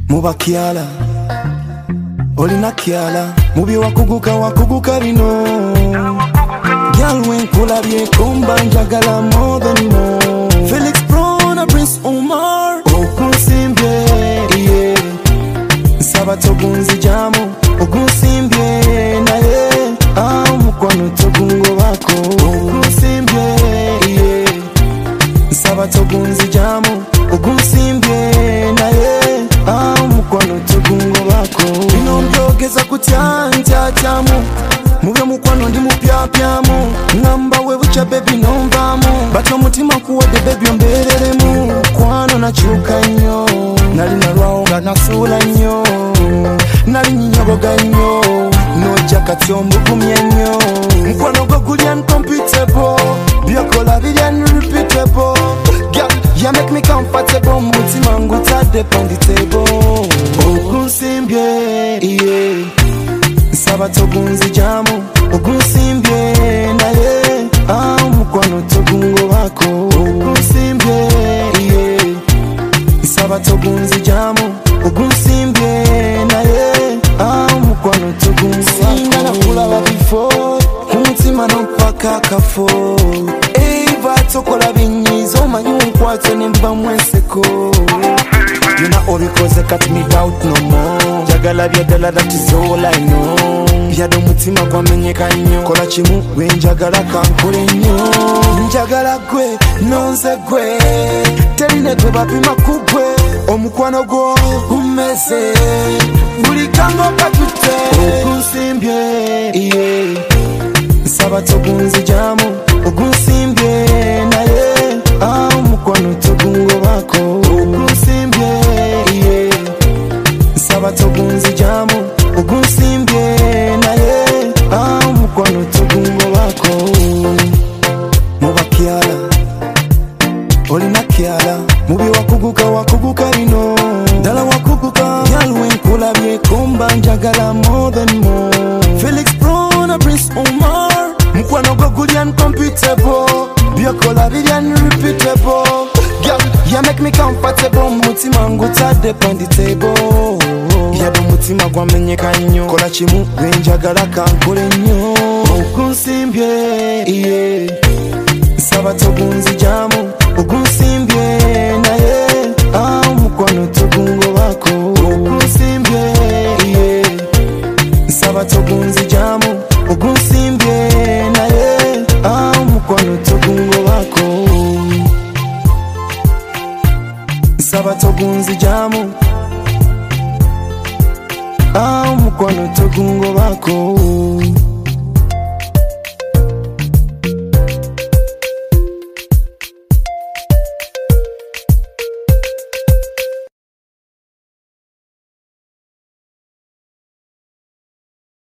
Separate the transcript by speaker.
Speaker 1: Muba kiala olina kiala mubi wakuguka bino Girl wenkulabye kumba njagala more than more Felix Pro na Prince Omar Okunsimbye yeah Sabato gunzi jamu Okunsimbye naye mukwano togungo bako Okunsimbye yeah Sabato gunzi jamu Okunsimbye naye mukwano togungo bako Bino mbyogeza kutya ntyatyamu Mube mukwano ndi mupyapyamu Ngamba webucha baby nomvamu Bato omutima kuwede baby ombereremu Kwano nakyuka nnyo Nali nalwawo nga nasuula nnyo Nali nnyoboga nnyo Nojja kati ombugumye nnyo Mukwano gwo guli uncomputable Byokola biri unrepeatable Girl, you make me comfortable Mutima ngutadde on the table Okunsimbye, yeah Sabato gunzi jamu Okunsimbye naye mukwano togungo bako Okunsimbye yeah Sabato gunzi jamu Okunsimbye naye mukwano togungo bako Singala kulaba before Kumutima nompaka kafo Eva tokola binyizo Manyi unkwate nemba mwenseko Yuna obikoze cut me doubt no more Jagala byadala that is all I know Byado mutima kwamenyeka nnyo Kola kimu wenjagala kankole nnyo Njagala gwe nonze gwe Terine gwe bapima kugwe Omukwano gwo umeze Buli kango katute Okunsimbye yeah Sabato gunzi jamu Okunsimbye naye mukwano togungo bako Okunsimbye yeah Sabato gunzi jamu Okunsimbye naye mukwano togungo bako Muba kiala olina kiala mubi wakuguka bino Dala wakuguka Girl wenkulabye kumba njagala more than more Felix Pro na Prince Omar Mukwano gwo guli uncomputable Byokola biri unrepeatable Girl, you make me comfortable Mutima ngutadde on the table Yado mutima gwamenyeka nnyo Kola kimu wenjagala kankole nnyo Okunsimbye yeah Sabato gunzi jamu Okunsimbye naye mukwano togungo bako Okunsimbye yeah Sabato gunzi jamu Okunsimbye naye mukwano togungo bako Sabato gunzi jamu mukwano togungo bako